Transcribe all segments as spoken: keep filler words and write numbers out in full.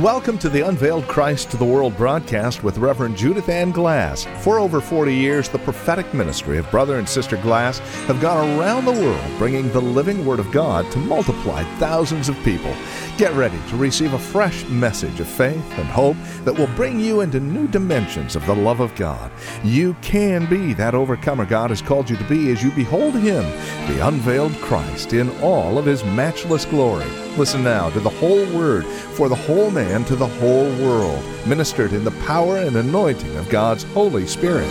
Welcome to the Unveiled Christ to the World broadcast with Reverend Judith Ann Glass. For over forty years, the prophetic ministry of Brother and Sister Glass have gone around the world bringing the living Word of God to multiply thousands of people. Get ready to receive a fresh message of faith and hope that will bring you into new dimensions of the love of God. You can be that overcomer God has called you to be as you behold Him, the unveiled Christ, in all of His matchless glory. Listen now to the whole Word for the whole man to the whole world, ministered in the power and anointing of God's Holy Spirit.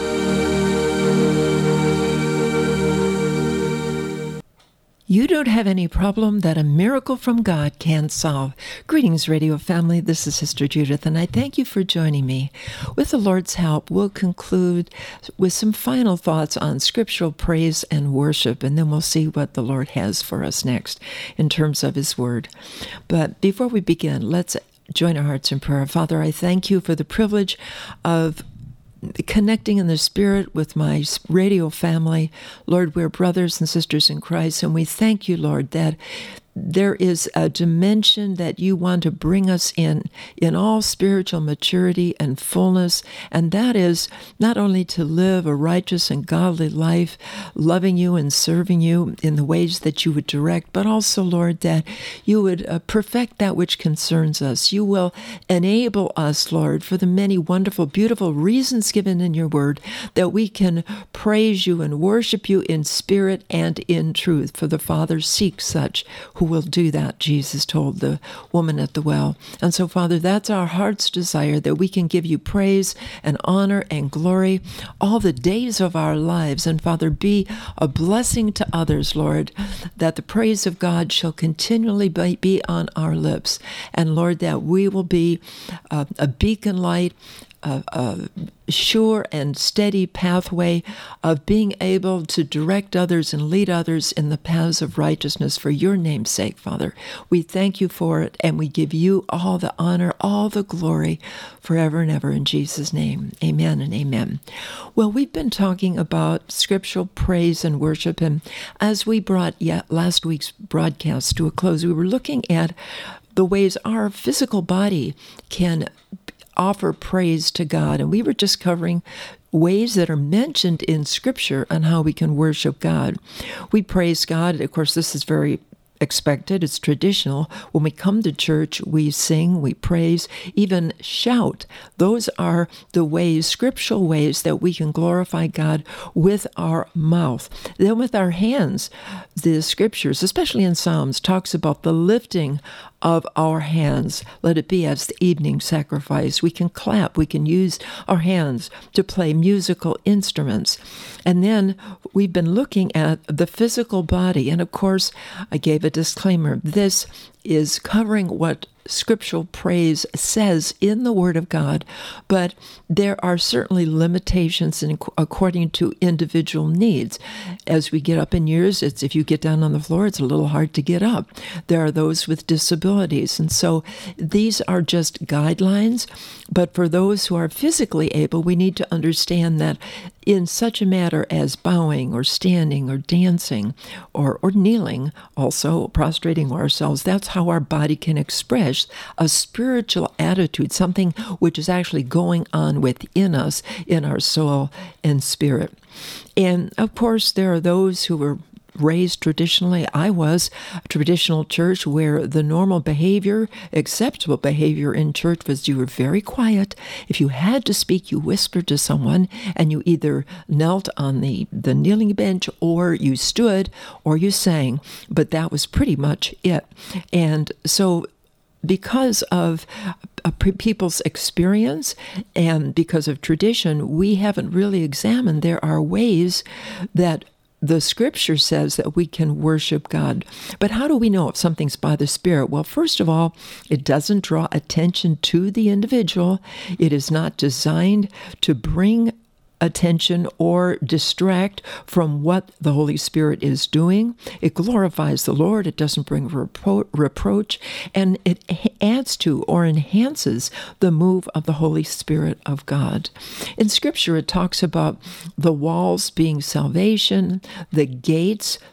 You don't have any problem that a miracle from God can't solve. Greetings, radio family. This is Sister Judith, and I thank you for joining me. With the Lord's help, we'll conclude with some final thoughts on scriptural praise and worship, and then we'll see what the Lord has for us next in terms of His Word. But before we begin, let's join our hearts in prayer. Father, I thank you for the privilege of connecting in the Spirit with my radio family. Lord, we're brothers and sisters in Christ, and we thank you, Lord, that there is a dimension that you want to bring us in, in all spiritual maturity and fullness, and that is not only to live a righteous and godly life, loving you and serving you in the ways that you would direct, but also, Lord, that you would uh, perfect that which concerns us. You will enable us, Lord, for the many wonderful, beautiful reasons given in your word, that we can praise you and worship you in spirit and in truth, for the Father seeks such who will do that, Jesus told the woman at the well. And so, Father, that's our heart's desire, that we can give you praise and honor and glory all the days of our lives. And, Father, be a blessing to others, Lord, that the praise of God shall continually be on our lips. And, Lord, that we will be a, a beacon light, a, a sure and steady pathway of being able to direct others and lead others in the paths of righteousness for your name's sake, Father. We thank you for it, and we give you all the honor, all the glory forever and ever in Jesus' name. Amen and amen. Well, we've been talking about scriptural praise and worship, and as we brought yet last week's broadcast to a close, we were looking at the ways our physical body can offer praise to God. And we were just covering ways that are mentioned in Scripture on how we can worship God. We praise God. Of course, this is very expected. It's traditional. When we come to church, we sing, we praise, even shout. Those are the ways, scriptural ways, that we can glorify God with our mouth. Then with our hands, the Scriptures, especially in Psalms, talks about the lifting of our hands. Let it be as the evening sacrifice. We can clap. We can use our hands to play musical instruments. And then we've been looking at the physical body. And of course, I gave a disclaimer. This is covering what scriptural praise says in the Word of God, but there are certainly limitations in, according to individual needs. As we get up in years, it's if you get down on the floor, it's a little hard to get up. There are those with disabilities, and so these are just guidelines, but for those who are physically able, we need to understand that in such a matter as bowing or standing or dancing or, or kneeling, also prostrating ourselves, that's how our body can express a spiritual attitude, something which is actually going on within us, in our soul and spirit. And of course, there are those who were raised traditionally. I was a traditional church where the normal behavior, acceptable behavior in church was you were very quiet. If you had to speak, you whispered to someone, and you either knelt on the, the kneeling bench, or you stood, or you sang. But that was pretty much it. And so because of uh, people's experience and because of tradition, we haven't really examined. There are ways that the Scripture says that we can worship God. But how do we know if something's by the Spirit? Well, first of all, it doesn't draw attention to the individual. It is not designed to bring attention or distract from what the Holy Spirit is doing. It glorifies the Lord. It doesn't bring repro- reproach, and it adds to or enhances the move of the Holy Spirit of God. In Scripture, it talks about the walls being salvation, the gates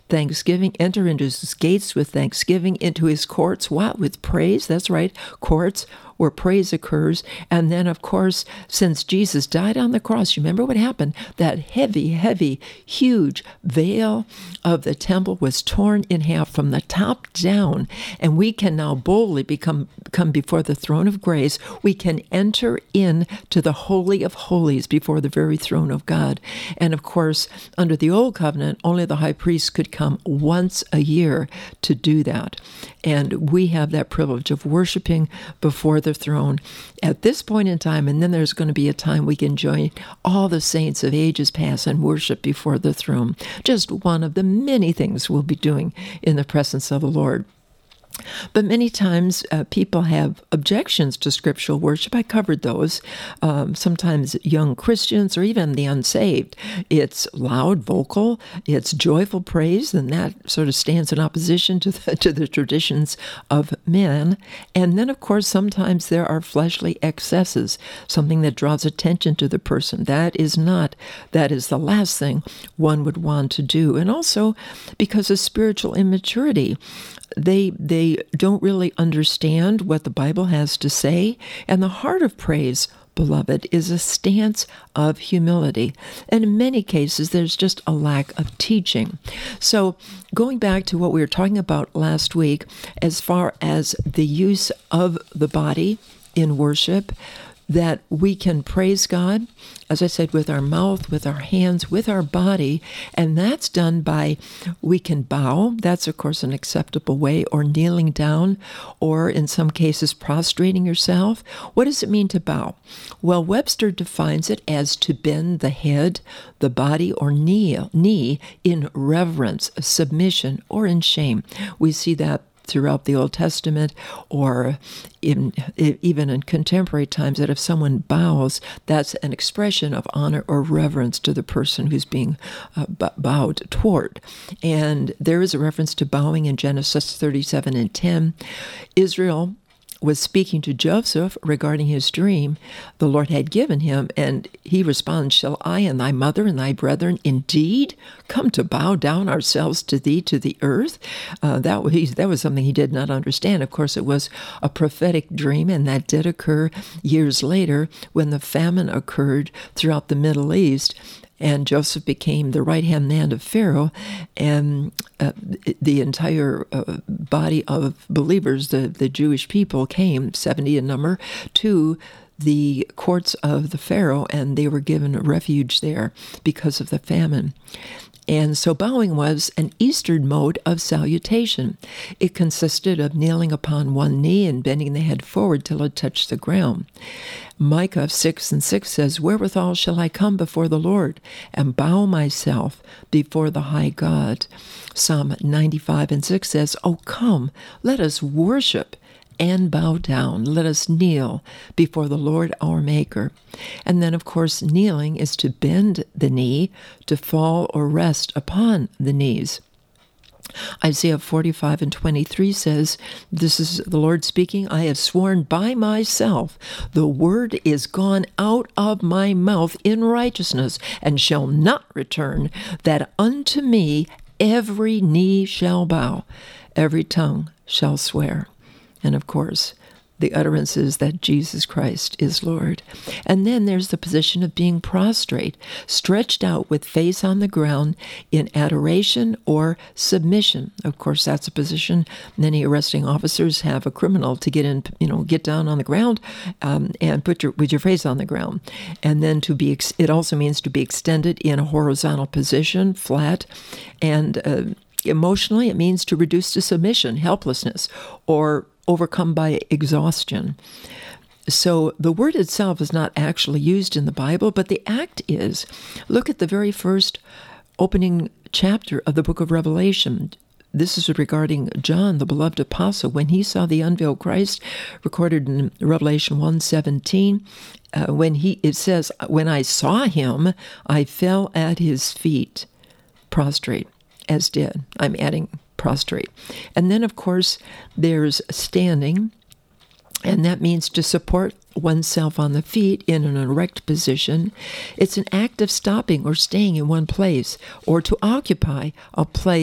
thanksgiving. Enter into his gates with thanksgiving, into his courts, what? With praise. That's right, courts where praise occurs. And then, of course, since Jesus died on the cross, you remember what happened? That heavy, heavy, huge veil of the temple was torn in half from the top down, and we can now boldly become come before the throne of grace. We can enter in to the Holy of Holies before the very throne of God. And of course, under the old covenant, only the high priest could come once a year to do that. And we have that privilege of worshiping before the throne at this point in time. And then there's going to be a time we can join all the saints of ages past and worship before the throne. Just one of the many things we'll be doing in the presence of the Lord. But many times uh, people have objections to scriptural worship. I covered those. Um, sometimes young Christians or even the unsaved. It's loud, vocal, it's joyful praise, and that sort of stands in opposition to the, to the traditions of men. And then, of course, sometimes there are fleshly excesses, something that draws attention to the person. That is not, that is the last thing one would want to do. And also because of spiritual immaturity. They they don't really understand what the Bible has to say. And the heart of praise, beloved, is a stance of humility. And in many cases, there's just a lack of teaching. So going back to what we were talking about last week, as far as the use of the body in worship, that we can praise God, as I said, with our mouth, with our hands, with our body, and that's done by, we can bow. That's, of course, an acceptable way, or kneeling down, or in some cases, prostrating yourself. What does it mean to bow? Well, Webster defines it as to bend the head, the body, or knee, knee in reverence, submission, or in shame. We see that throughout the Old Testament, or in, even in contemporary times, that if someone bows, that's an expression of honor or reverence to the person who's being uh, bowed toward. And there is a reference to bowing in Genesis thirty-seven and ten. Israel was speaking to Joseph regarding his dream the Lord had given him, and he responds, "Shall I and thy mother and thy brethren indeed come to bow down ourselves to thee to the earth?" Uh, that, was, that was something he did not understand. Of course, it was a prophetic dream, and that did occur years later when the famine occurred throughout the Middle East. And Joseph became the right-hand man of Pharaoh, and uh, the entire uh, body of believers, the, the Jewish people, came, seventy in number, to the courts of the Pharaoh, and they were given refuge there because of the famine. And so bowing was an Eastern mode of salutation. It consisted of kneeling upon one knee and bending the head forward till it touched the ground. Micah six and six says, "Wherewithal shall I come before the Lord, and bow myself before the high God?" Psalm ninety-five and six says, "O come, let us worship and bow down. Let us kneel before the Lord our Maker." And then, of course, kneeling is to bend the knee, to fall or rest upon the knees. Isaiah forty-five and twenty-three says, this is the Lord speaking, "I have sworn by myself, the word is gone out of my mouth in righteousness, and shall not return, that unto me every knee shall bow, every tongue shall swear." And of course, the utterance is that Jesus Christ is Lord. And then there's the position of being prostrate, stretched out with face on the ground in adoration or submission. Of course, that's a position many arresting officers have a criminal to get in, you know, get down on the ground um, and put your with your face on the ground. And then to be, ex- it also means to be extended in a horizontal position, flat, and uh, emotionally, it means to reduce to submission, helplessness, or overcome by exhaustion. So the word itself is not actually used in the Bible, but the act is. Look at the very first opening chapter of the book of Revelation. This is regarding John, the beloved apostle, when he saw the unveiled Christ, recorded in Revelation one seventeen. Uh, when he, it says, "When I saw him, I fell at his feet, prostrate," as did. I'm adding prostrate. And then, of course, there's standing, and that means to support oneself on the feet in an erect position. It's an act of stopping or staying in one place, or to occupy a place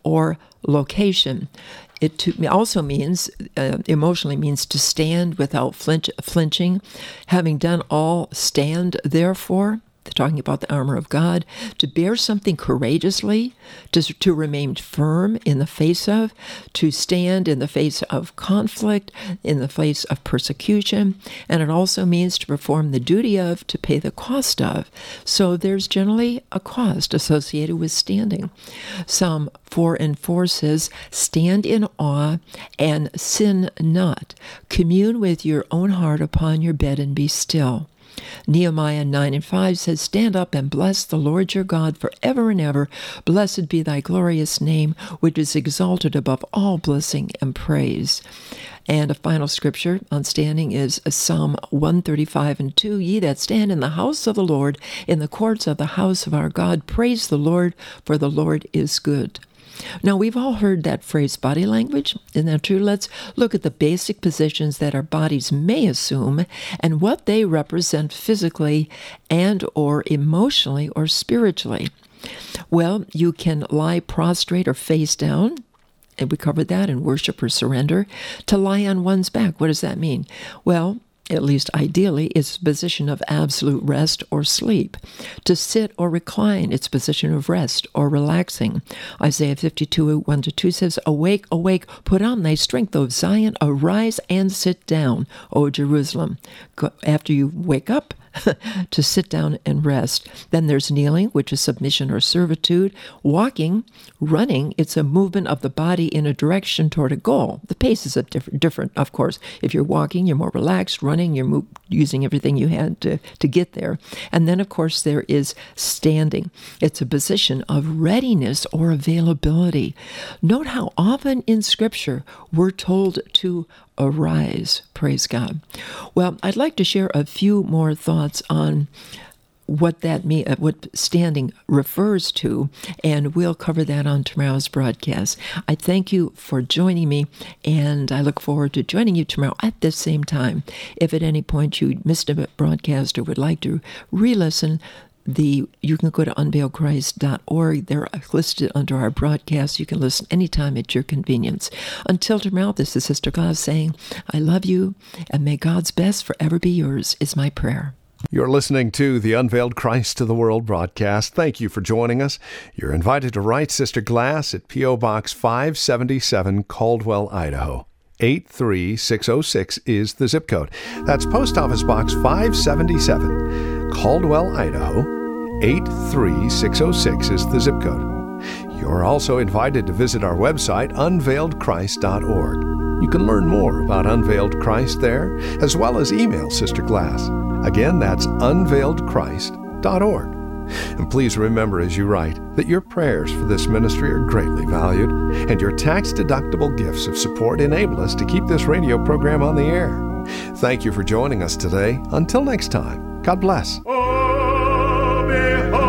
or location. It to, also means, uh, emotionally means to stand without flinch, flinching. Having done all, stand therefore. They're talking about the armor of God. To bear something courageously, to, to remain firm in the face of, to stand in the face of conflict, in the face of persecution. And it also means to perform the duty of, to pay the cost of. So there's generally a cost associated with standing. Psalm four and four says, stand in awe and sin not. Commune with your own heart upon your bed and be still. Nehemiah nine and five says, stand up and bless the Lord your God forever and ever. Blessed be thy glorious name, which is exalted above all blessing and praise. And a final scripture on standing is Psalm one thirty-five and two. Ye that stand in the house of the Lord, in the courts of the house of our God, praise the Lord, for the Lord is good. Now, we've all heard that phrase, body language. Isn't that true? Let's look at the basic positions that our bodies may assume and what they represent physically and or emotionally or spiritually. Well, you can lie prostrate or face down, and we covered that in worship or surrender. To lie on one's back, what does that mean? Well, at least ideally, it's a position of absolute rest or sleep. To sit or recline, it's a position of rest or relaxing. Isaiah fifty-two, one to two says, awake, awake, put on thy strength, O Zion, arise and sit down, O Jerusalem. After you wake up, to sit down and rest. Then there's kneeling, which is submission or servitude. Walking, running, it's a movement of the body in a direction toward a goal. The pace is a different, different, of course. If you're walking, you're more relaxed. Running, you're move, using everything you had to, to get there. And then, of course, there is standing. It's a position of readiness or availability. Note how often in Scripture we're told to arise. Praise God. Well, I'd like to share a few more thoughts on what that mean, what standing refers to, and we'll cover that on tomorrow's broadcast. I thank you for joining me, and I look forward to joining you tomorrow at this same time. If at any point you missed a broadcast or would like to re-listen, The you can go to unveiled christ dot org. They're listed under our broadcast. You can listen anytime at your convenience. Until tomorrow, this is Sister Glass saying, I love you, and may God's best forever be yours, is my prayer. You're listening to the Unveiled Christ to the World broadcast. Thank you for joining us. You're invited to write Sister Glass at P O. Box five seventy-seven, Caldwell, Idaho. eight three six oh six is the zip code. That's Post Office Box five seventy-seven, Caldwell, Idaho. eight three six oh six is the zip code. You're also invited to visit our website, unveiled christ dot org. You can learn more about Unveiled Christ there, as well as email Sister Glass. Again, that's unveiled christ dot org. And please remember as you write that your prayers for this ministry are greatly valued, and your tax-deductible gifts of support enable us to keep this radio program on the air. Thank you for joining us today. Until next time, God bless. Oh, behold.